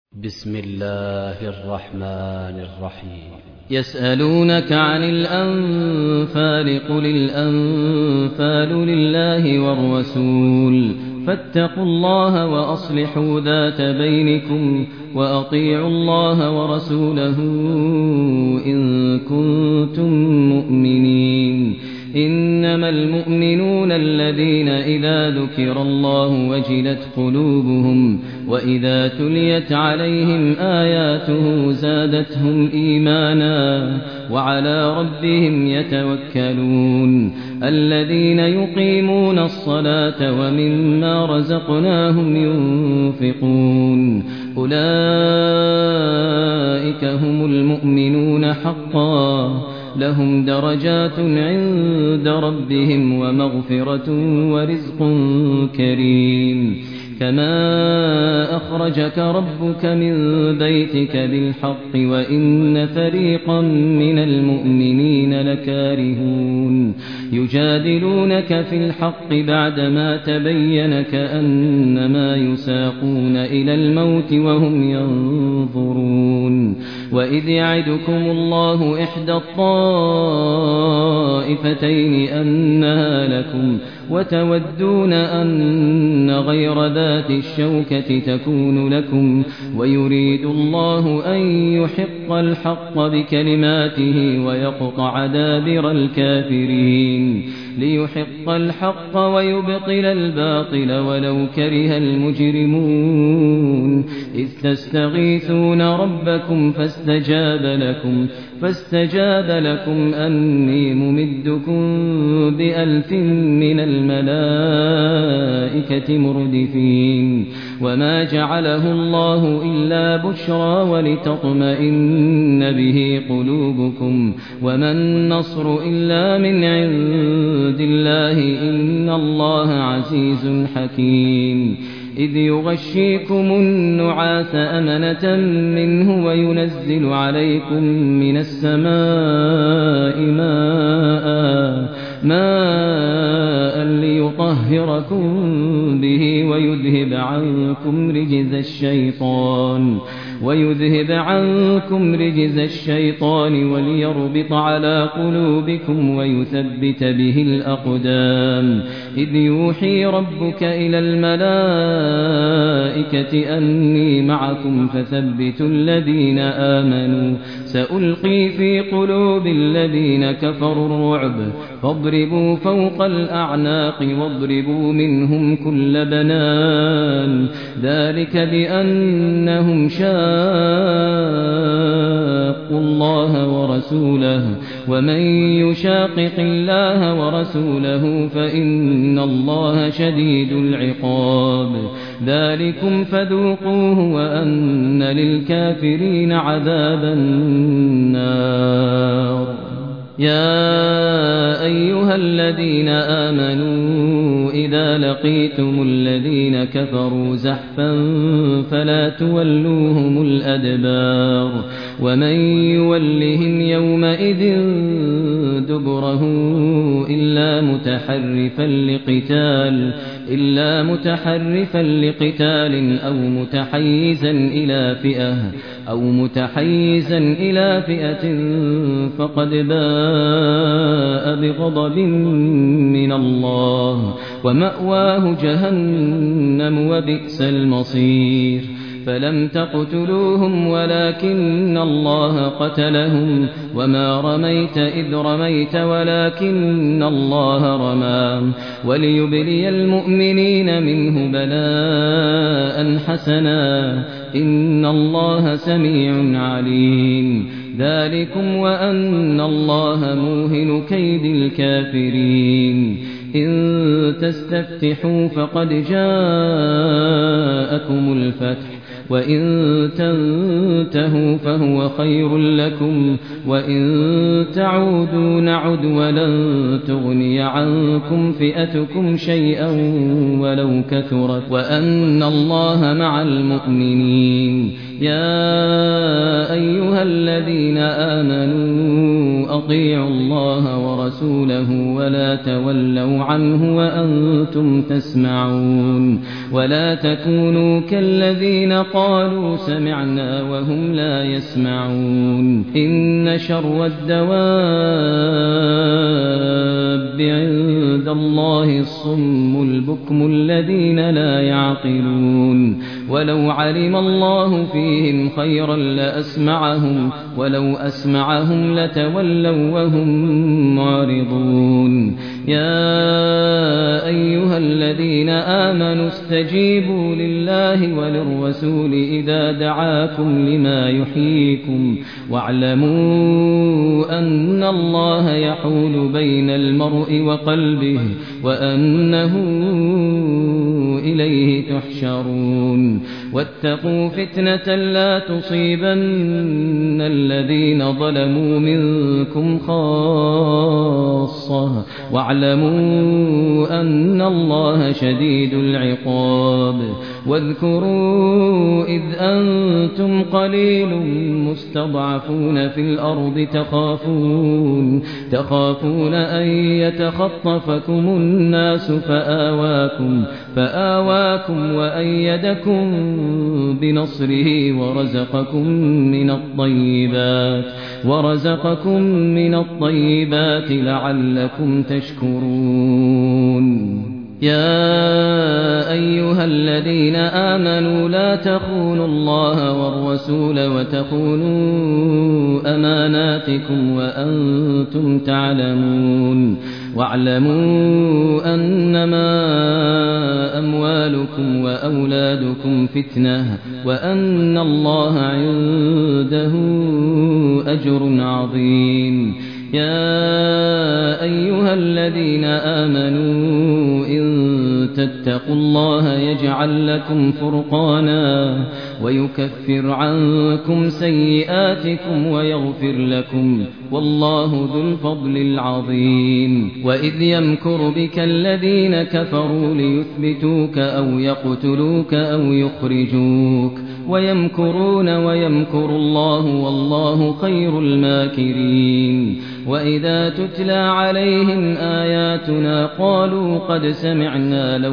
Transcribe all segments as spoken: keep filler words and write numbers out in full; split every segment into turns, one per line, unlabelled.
بسم الله الرحمن الرحيم
يسألونك عن الأنفال قل الأنفال لله والرسول فاتقوا الله وأصلحوا ذات بينكم وأطيعوا الله ورسوله إن كنتم مؤمنين إنما المؤمنون الذين إذا ذكر الله وجلت قلوبهم وإذا تليت عليهم آياته زادتهم إيمانا وعلى ربهم يتوكلون الذين يقيمون الصلاة ومما رزقناهم ينفقون أولئك هم المؤمنون حقا لهم درجات عند ربهم ومغفرة ورزق كريم كما أخرجك ربك من بيتك بالحق وإن فريقا من المؤمنين لكارهون يجادلونك في الحق بعدما تبين كأنما يساقون إلى الموت وهم ينظرون وإذ يعدكم الله إحدى الطائفتين أنها لكم وتودون أن غير ذات الشوكة تكون لكم ويريد الله أن يحق الحق بكلماته ويقطع دابر الكافرين ليحق الحق ويبطل الباطل ولو كره المجرمون إذ تستغيثون ربكم فاستجاب لكم فاستجاب لكم أني ممدكم بألف من الملائكة مردفين وما جعله الله إلا بشرى ولتطمئن به قلوبكم وما النصر إلا من عند الله إن الله عزيز حكيم إذ يغشيكم النعاس أمنة منه وينزل عليكم من السماء ماء ماء ليطهركم به ويذهب عنكم رجز الشيطان ويذهب عنكم رجز الشيطان وليربط على قلوبكم ويثبت به الأقدام إذ يوحي ربك إلى الملائكة أني معكم فثبتوا الذين آمنوا سألقي في قلوب الذين كفروا الرعب فاضربوا فوق الأعناق واضربوا منهم كل بنان ذلك بأنهم شاقوا الله ورسوله ومن يشاقق الله ورسوله فإن الله شديد العقاب ذلكم فذوقوه وأن للكافرين عذاب النار يا أيها الذين آمنوا إذا لقيتم الذين كفروا زحفا فلا تولوهم الأدبار ومن يولهم يومئذ دبره إلا متحرفا لقتال إلا متحرفا لقتال أو متحيزا إلى فئة أو متحيزا إلى فئة فقد باء بغضب من الله ومأواه جهنم وبئس المصير فلم تقتلوهم ولكن الله قتلهم وما رميت إذ رميت ولكن الله رمى وليبلي المؤمنين منه بلاء حسنا إن الله سميع عليم ذلكم وأن الله موهن كيد الكافرين إن تستفتحوا فقد جاءكم الفتح وإن تنتهوا فهو خير لكم وإن تعودوا نعد ولن تغني عنكم فئتكم شيئا ولو كثرت وأن الله مع المؤمنين يا أيها الذين آمنوا أطيعوا الله ورسوله ورسوله ولا تولوا عنه وأنتم تسمعون ولا تكونوا كالذين قالوا سمعنا وهم لا يسمعون إن شر الدواب عند الله الصم البكم الذين لا يعقلون ولو علم الله فيهم خيرا لأسمعهم ولو أسمعهم لتولوا وهم معرضون يا أيها الذين آمنوا استجيبوا لله وللرسول إذا دعاكم لما يحييكم واعلموا أن الله يحول بين المرء وقلبه وأنه إليه تحشرون واتقوا فتنة لا تصيبن الذين ظلموا منكم خاصة واعلموا أن الله شديد العقاب واذكروا إذ أنتم قليل مستضعفون في الأرض تخافون تخافون أن يتخطفكم الناس فآواكم فآواكم وأيدكم بنصره ورزقكم من الطيبات ورزقكم من الطيبات لعلكم تشكرون يا أيها الذين آمنوا لا تخونوا الله والرسول وتخونوا أماناتكم وأنتم تعلمون واعلموا أنما أموالكم وأولادكم فتنة وأن الله عنده أجر عظيم يا أيها الذين آمنوا إن تتقوا الله يجعل لكم فرقانا ويكفر عنكم سيئاتكم ويغفر لكم والله ذو الفضل العظيم وإذ يمكر بك الذين كفروا ليثبتوك أو يقتلوك أو يخرجوك ويمكرون ويمكر الله والله خير الماكرين وإذا تتلى عليهم آياتنا قالوا قد سمعنا لو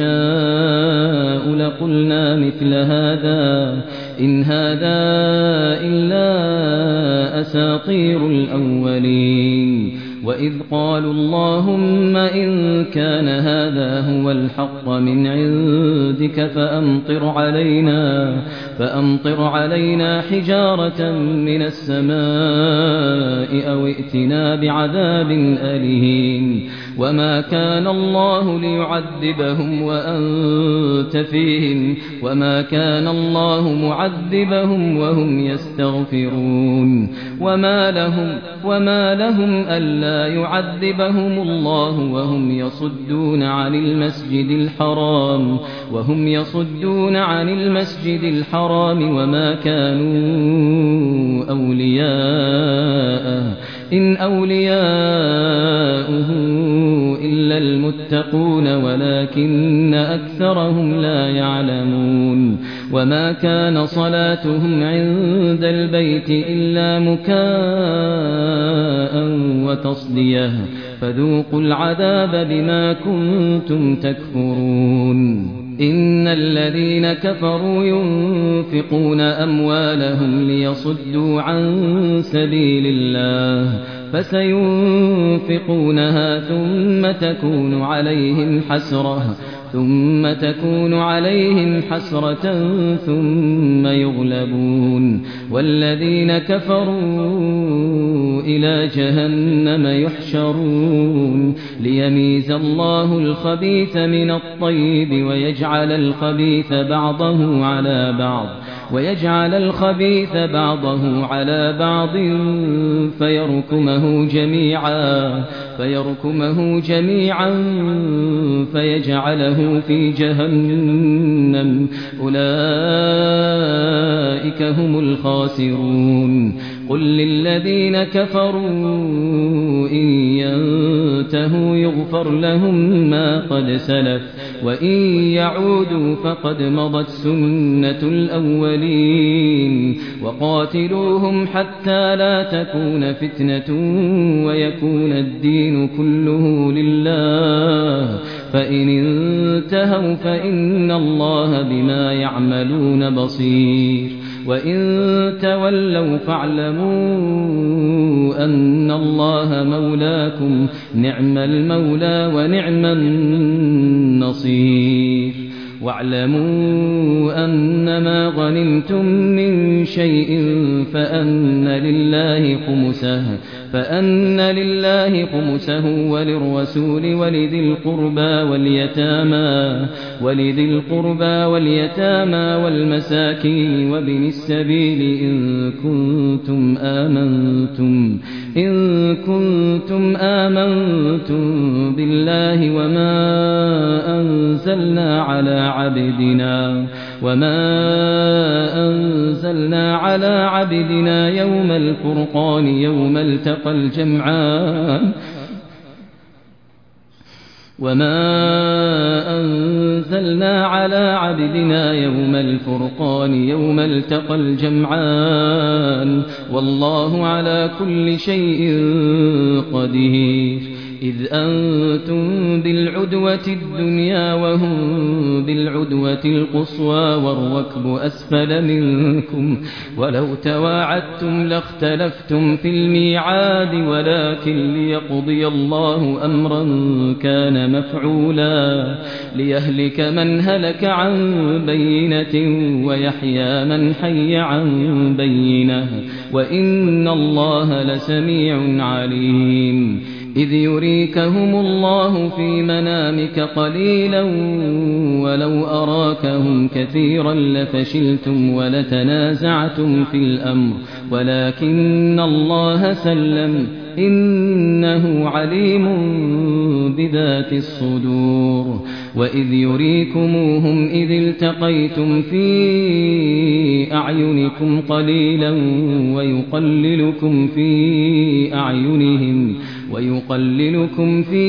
نشاء لقلنا مثل هذا إن هذا إلا أساطير الأولين وإذ قالوا اللهم إن كان هذا هو الحق من عندك فأمطر علينا فأمطر علينا حجارة من السماء أو ائتنا بعذاب أليم وما كان الله ليعذبهم وأنت فيهم وما كان الله معذبهم وهم يستغفرون وما لهم وما لهم ألا يعذبهم الله وهم يصدون عن المسجد الحرام وهم يصدون عن المسجد الحرام وما كانوا أولياءه إن أولياؤه إلا المتقون ولكن أكثرهم لا يعلمون وما كان صلاتهم عند البيت إلا مكاء وتصديه فذوقوا العذاب بما كنتم تكفرون إن الذين كفروا ينفقون أموالهم ليصدوا عن سبيل الله فسينفقونها ثم تكون عليهم حسرة ثم تكون عليهم حسرة ثم يغلبون والذين كفروا إلى جهنم يحشرون ليميز الله الخبيث من الطيب ويجعل الخبيث بعضه على بعض ويجعل الخبيث بعضه على بعض فيركمه جميعا فيركمه جميعا فيجعله في جهنم أولئك هم الخاسرون قل للذين كفروا إن ينتهوا يغفر لهم ما قد سلف وإن يعودوا فقد مضت سنة الأولين وقاتلوهم حتى لا تكون فتنة ويكون الدين كله لله فإن انتهوا فإن الله بما يعملون بصير وإن تولوا فاعلموا أن الله مولاكم نعم المولى ونعم النصير واعلموا أنما غنمتم من شيء فأن لله خمسه فأن لله خمسه وللرسول ولذي القربى واليتامى ولذي القربى واليتامى والمساكين وابن السبيل إن كنتم آمنتم إن كنتم آمنتم بالله وما أنزلنا على عبدنا وما أنزلنا على عبدنا يوم الفرقان يوم التقى الجمعان وما أنزلنا على عبدنا يوم الفرقان يوم التقى الجمعان والله على كل شيء قدير إذ أنتم بالعدوة الدنيا وهم بالعدوة القصوى والركب أسفل منكم ولو تواعدتم لاختلفتم في الميعاد ولكن ليقضي الله أمرا كان مفعولا ليهلك من هلك عن بينة ويحيى من حي عن بينة وإن الله لسميع عليم إذ يريكهم الله في منامك قليلا ولو أراكهم كثيرا لفشلتم ولتنازعتم في الأمر ولكن الله سلم إنه عليم بذات الصدور وإذ يريكموهم إذ التقيتم في أعينكم قليلا ويقللكم في أعينهم ويقللكم في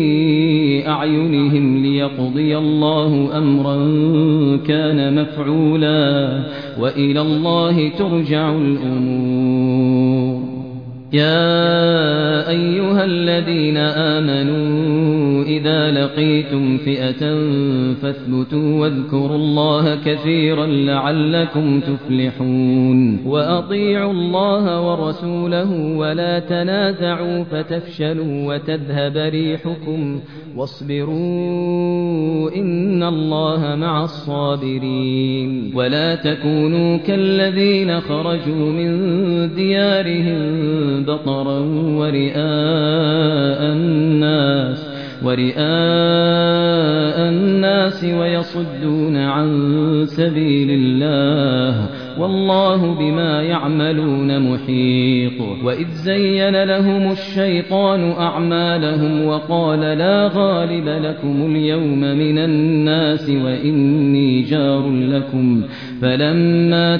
أعينهم ليقضي الله أمرا كان مفعولا وإلى الله ترجع الأمور يا أيها الذين آمنوا إذا لقيتم فئة فاثبتوا واذكروا الله كثيرا لعلكم تفلحون وأطيعوا الله ورسوله ولا تنازعوا فتفشلوا وتذهب ريحكم واصبروا إن الله مع الصابرين ولا تكونوا كالذين خرجوا من ديارهم بطرا ورئاء الناس ورئاء الناس ويصدون عن سبيل الله والله بما يعملون محيط وإذ زين لهم الشيطان أعمالهم وقال لا غالب لكم اليوم من الناس وإني جار لكم فلما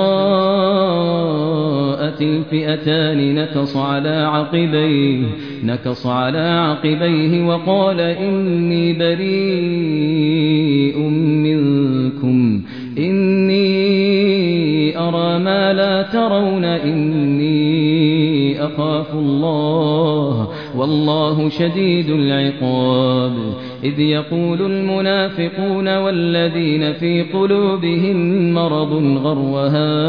تراءت الفئتان نكص على عقبيه نكص على عقبيه وقال إني بريء منكم إني أرى ما لا ترون إني أخاف الله والله شديد العقاب إذ يقول المنافقون والذين في قلوبهم مرض غر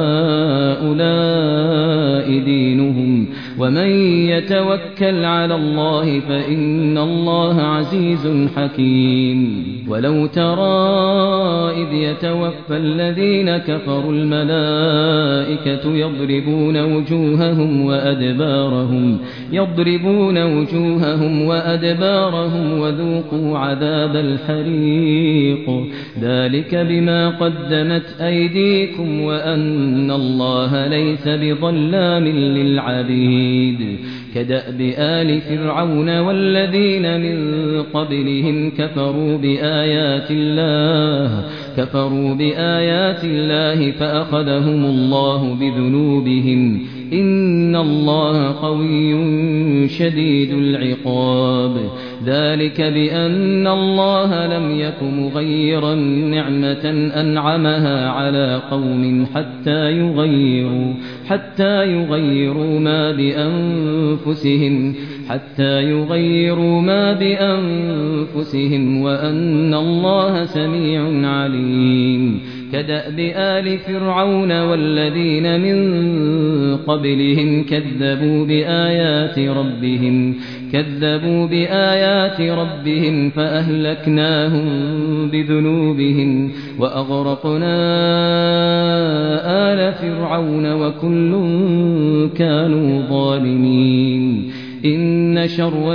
هؤلاء دينهم ومن يتوكل على الله فإن الله عزيز حكيم ولو ترى إذ يتوفى الذين كفروا الملائكة يضربون وجوههم وأدبارهم يضربون وجوههم وأدبارهم وذوقوا عذاب الحريق ذلك بما قدمت أيديكم وأن الله ليس بظلام للعبيد كدأب آل فرعون والذين من قبلهم كفروا بآيات الله كفروا بآيات الله فأخذهم الله بذنوبهم إن الله قوي شديد العقاب ذلك بأن الله لم يك مغيرا نعمة أنعمها على قوم حتى يغيروا حتى يغيروا ما بأنفسهم حتى يغيروا ما بأنفسهم وأن الله سميع عليم كدأب آل فرعون والذين من قبلهم كذبوا بآيات ربهم كذبوا بآيات ربهم فأهلكناهم بذنوبهم وأغرقنا آل فرعون وكل كانوا ظالمين إن شر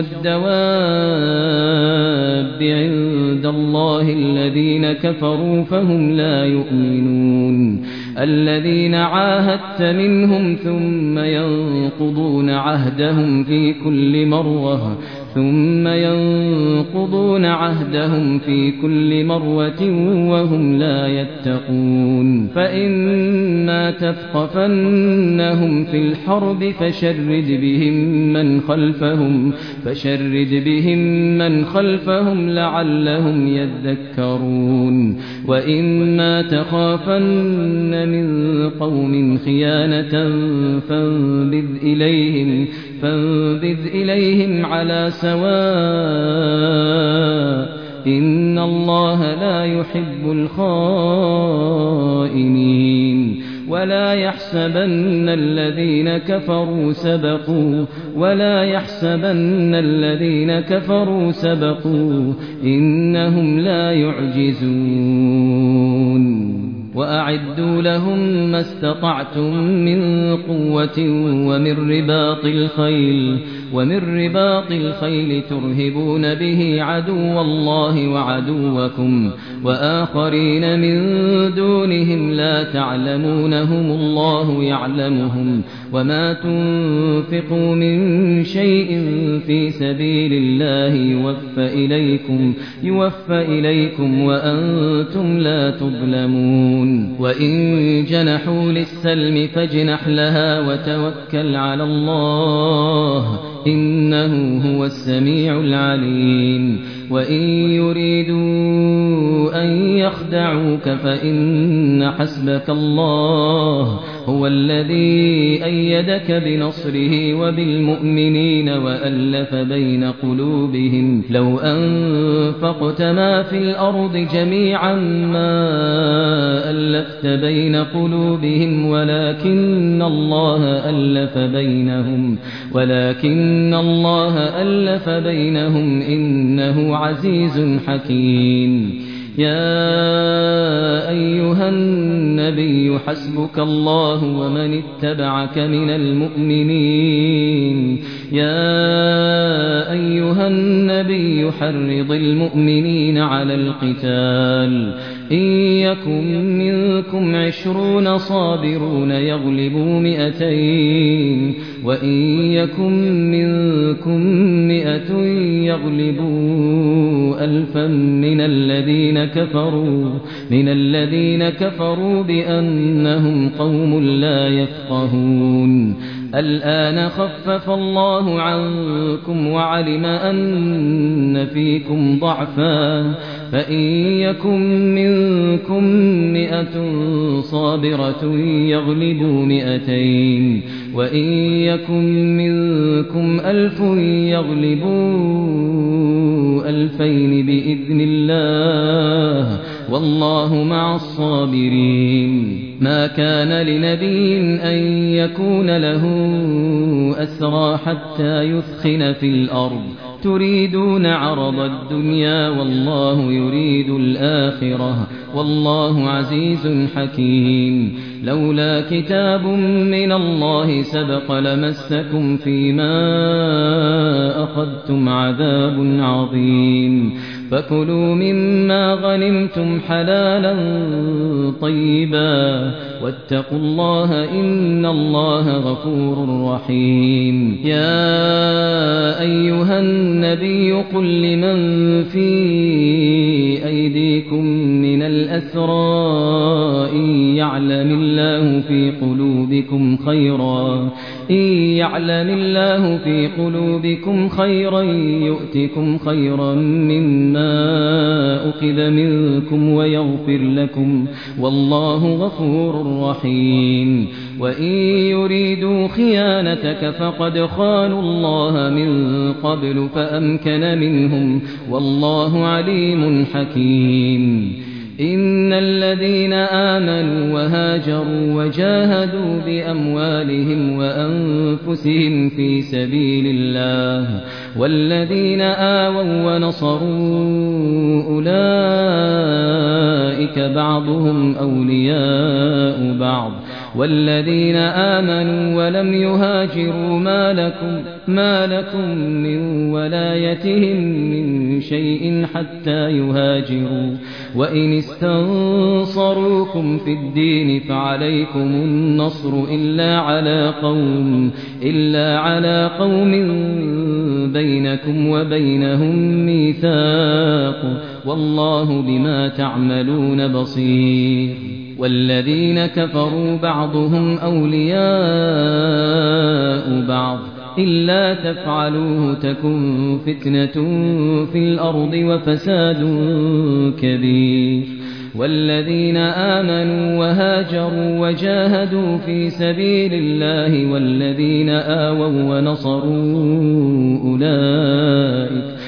الدواب عند الله الذين كفروا فهم لا يؤمنون الذين عاهدت منهم ثم ينقضون عهدهم في كل مرة ثم ينقضون عهدهم في كل مرة وهم لا يتقون فإما تثقفنهم في الحرب فشرد بهم من خلفهم فشرد بهم من خلفهم لعلهم يذكرون وإما تخافن من قوم خيانة فانبذ إليهم فانبذ إليهم على سواء إن الله لا يحب الخائنين ولا يحسبن الذين كفروا سبقوا ولا يحسبن الذين كفروا سبقوا إنهم لا يعجزون وأعدوا لهم ما استطعتم من قوة ومن رباط الخيل ومن رباط الخيل ترهبون به عدو الله وعدوكم وآخرين من دونهم لا تعلمونهم الله يعلمهم وما تنفقوا من شيء في سبيل الله يوفى إليكم يوفى إليكم وأنتم لا تظلمون وإن جنحوا للسلم فاجنح لها وتوكل على الله إنه هو السميع العليم وإن يريدوا أن يخدعوك فإن حسبك الله هو الذي أيدك بنصره وبالمؤمنين وألف بين قلوبهم لو أنفقت ما في الأرض جميعا ما ألفت بين قلوبهم ولكن الله ألف بينهم ولكن الله ألف بينهم إنه عزيز حكيم يا أيها النبي حسبك الله ومن اتبعك من المؤمنين يا أيها النبي حرض المؤمنين على القتال إن يكن منكم عشرون صابرون يغلبوا مئتين وإن يكن منكم مئة يغلبوا ألفا من الذين كفروا من الذين كفروا بأنهم قوم لا يفقهون الآن خفف الله عنكم وعلم أن فيكم ضعفا فإن يكن منكم مئة صابرة يغلبوا مئتين وإن يكن منكم ألف يغلبوا ألفين بإذن الله والله مع الصابرين ما كان لنبي أن يكون له أسرى حتى يثخن في الأرض تريدون عرض الدنيا والله يريد الآخرة والله عزيز حكيم لولا كتاب من الله سبق لمسكم فيما أخذتم عذاب عظيم فكلوا مما غنمتم حلالا طيبا واتقوا الله إن الله غفور رحيم. يا أيها النبي قل لمن في أيديكم من الأسرى إن يعلم الله في قلوبكم خيرا إن يعلم الله في قلوبكم خيرا يؤتكم خيرا مما أخذ منكم ويغفر لكم والله غفور رحيم. وإن يريدوا خيانتك فقد خانوا الله من قبل فأمكن منهم والله عليم حكيم. إن الذين آمنوا وهاجروا وجاهدوا بأموالهم وأنفسهم في سبيل الله والذين آووا ونصروا أولئك بعضهم أولياء بعض والذين آمنوا ولم يهاجروا ما لكم, ما لكم من ولايتهم من شيء حتى يهاجروا وإن استنصروكم في الدين فعليكم النصر إلا على قوم, إلا على قوم بينكم وبينهم ميثاق والله بما تعملون بصير. والذين كفروا بعضهم أولياء بعض إلا تفعلوه تكن فتنة في الأرض وفساد كبير. والذين آمنوا وهاجروا وجاهدوا في سبيل الله والذين آووا ونصروا أولئك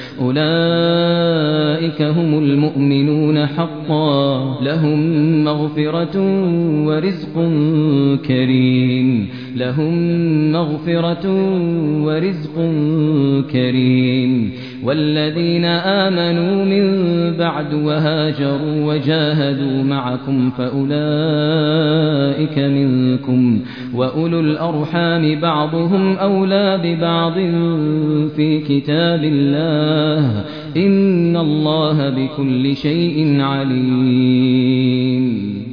أولئك هم المؤمنون حقا لهم مغفرة ورزق كريم لهم مغفرة ورزق كريم. والذين آمنوا من بعد وهاجروا وجاهدوا معكم فأولئك منكم وأولو الأرحام بعضهم أولى ببعض في كتاب الله إن الله بكل شيء عليم.